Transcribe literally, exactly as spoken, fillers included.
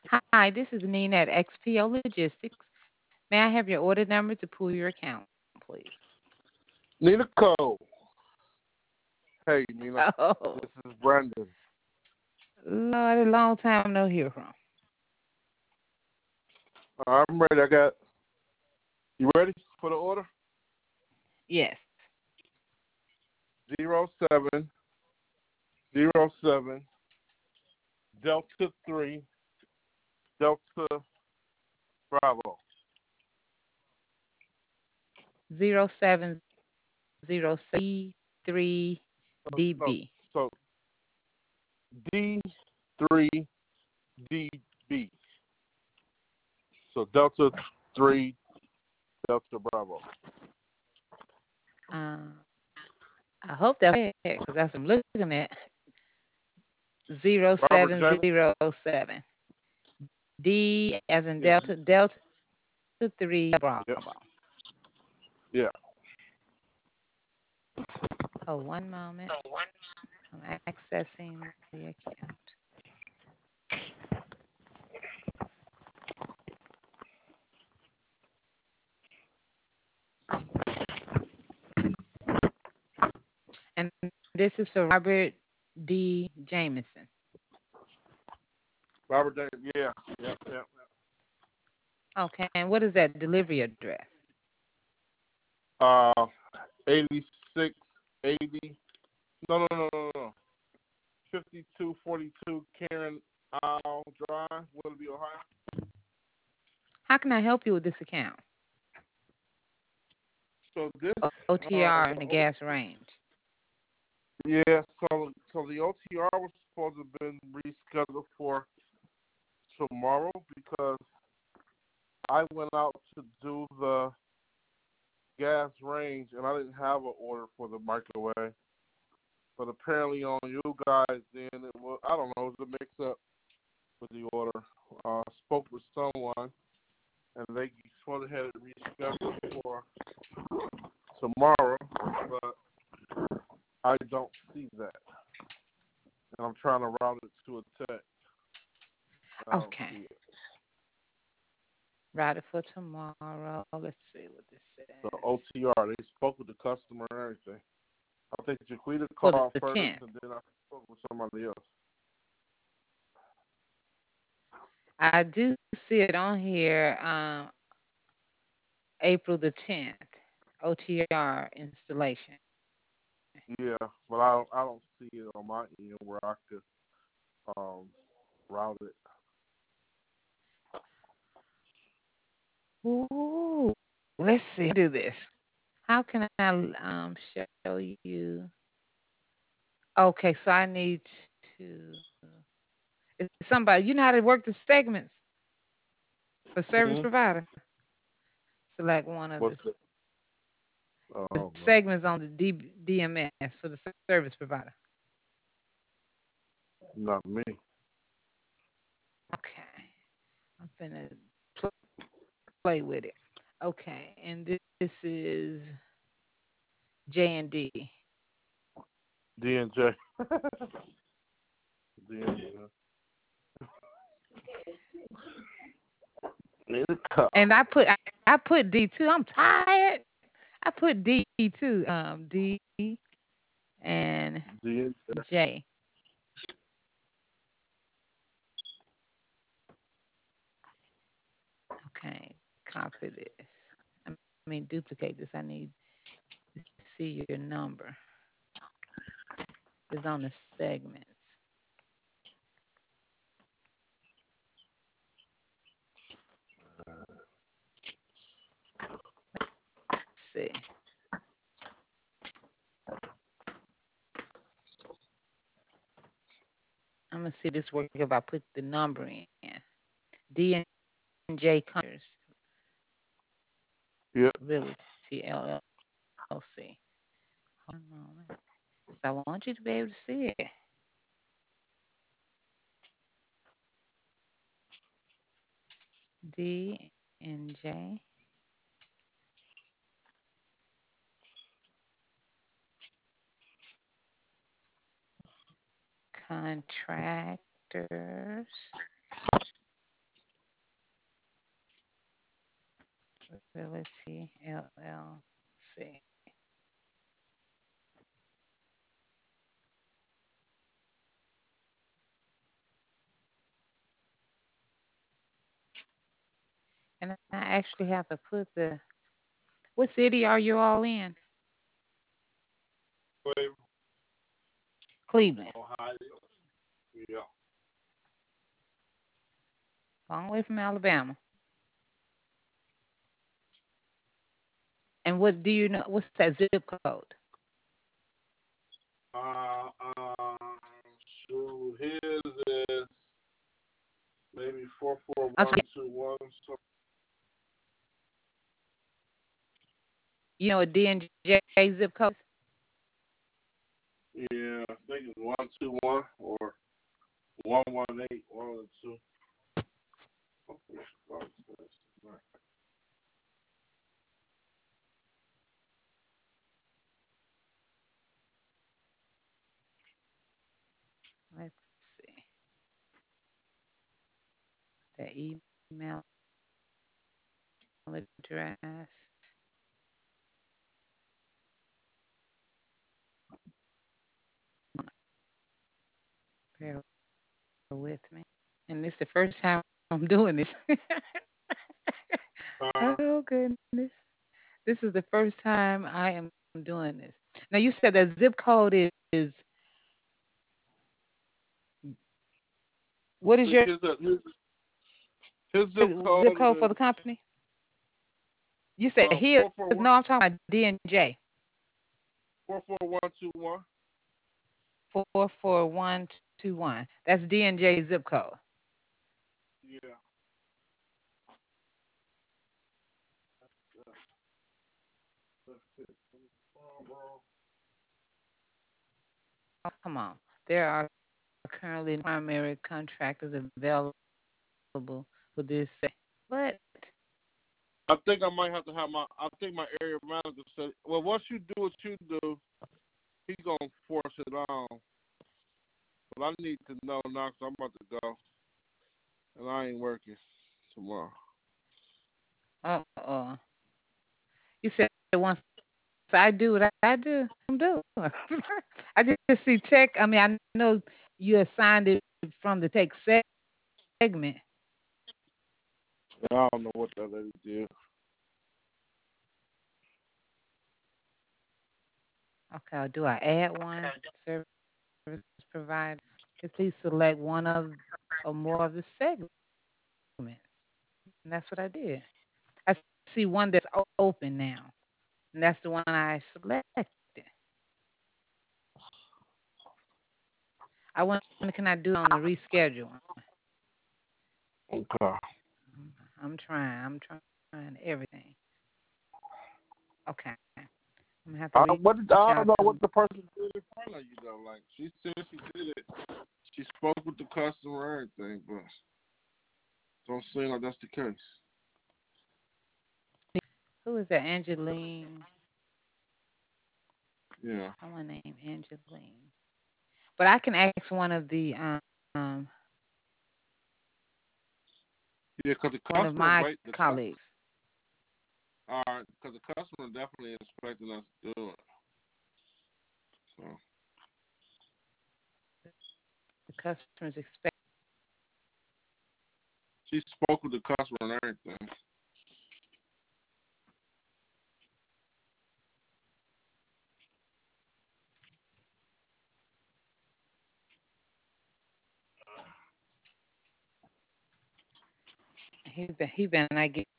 Hi, this is Nina at X P O Logistics. May I have your order number to pull your account, please? Nina Cole. Hey, Nina. Oh, This is Brandon. Lord, a long time no hear from. I'm ready. I got. You ready for the order? Yes, Zero seven zero seven Delta three Delta Bravo. zero seven zero C three No, no. D B. So D three D B. So Delta three Delta Bravo. Uh, I hope that's it because that's what I'm looking at. Zero Robert seven James. zero seven D as in Yeah. Delta Delta three Yeah. Bravo. Yeah. Oh, one moment. I'm accessing the account. And this is for Robert D. Jameson. Robert James. Yeah. Yeah. Yeah. Okay, and what is that delivery address? Uh, eighty-six eighty. No, no, no, no, no. fifty-two forty-two Karen Isle Drive, Willoughby, Ohio. How can I help you with this account? So this, uh, O T R the and the O- gas range. yeah, so so the O T R was supposed to have been rescheduled for tomorrow because I went out to do the gas range and I didn't have an order for the microwave. But apparently on you guys, then it was I don't know, it was a mix up with the order. Uh, spoke with someone and they went ahead and rescheduled for tomorrow, but I don't see that. And I'm trying to route it to a text. I don't Okay. see it. Write it for tomorrow. Let's see what this The says. O T R, they spoke with the customer and everything. I think Jaquita For called the first, tenth. and then I spoke with somebody else. I do see it on here, um, April the tenth, O T R installation. Yeah, but I don't, I don't see it on my end where I could um, route it. Ooh, let's see. Do this. How can I um, show you? Okay, so I need to. It's somebody. You know how to work the segments for service Mm-hmm. provider. Select one of What's the the? the Oh no, segments on the D- DMS for the service provider. not me. Okay, I'm finna pl- play with it. Okay, and this, this is J and D. D and J. D and J. Need a call. And I put I, I put D two. I'm tired. I put D two. Um, D and D and J. J. Okay, copy this. I mean, duplicate this. I need to see your number. It's on the segments. Let's see. I'm gonna see this work if I put the number in. D and J Computers Yep. Realty L L C. Hold on a moment. So I want you to be able to see it. D and J Contractors. Realty L L C. And I actually have to put the, what city are you all in? Cleveland. Ohio. Yeah. Long way from Alabama. And what do you know? What's that zip code? Uh, um, so his is maybe four four I'm one sorry, two one. So you know what D and J zip code? yeah, I think it's one two one or one one eight. One of the two. Let's see. The email address. Bear with me. And this is the first time I'm doing this. Uh, Oh goodness. This is the first time I am doing this. Now you said that zip code is, is what is your his, his, his zip zip code code for is the company? You said uh, here. four four one No, I'm talking about D and J. four four one two one. Four four one two one. That's D and J zip code. Yeah. Oh, come on. There are currently primary contractors available for this. But I think I might have to have my. I think my area manager said, "Well, once you do what you do, he gonna force it on." But I need to know now because I'm about to go, and I ain't working tomorrow. uh uh you said once I do what I do, I'm doing. I just see tech. I mean, I know you assigned it from the tech segment. I don't know what that lady did. Okay, do I add one service provider? Please select one of or more of the segments. And that's what I did. I see one that's open now. And that's the one I selected. I wonder, can I do on the reschedule? Okay. I'm trying. I'm trying everything. Okay. I'm gonna have to I, reach what did, I don't out know to. what the person did in front of you though. Like she said, she did it. She spoke with the customer, and everything, but don't seem like that's the case. Who is that? Angeline. Yeah. Someone named Angeline. But I can ask one of the um Yeah, because the one of customer my wait the customer. colleagues. All right, because the customer definitely expecting us to do it. So The customers expect. she spoke with the customer and everything. He been he been I get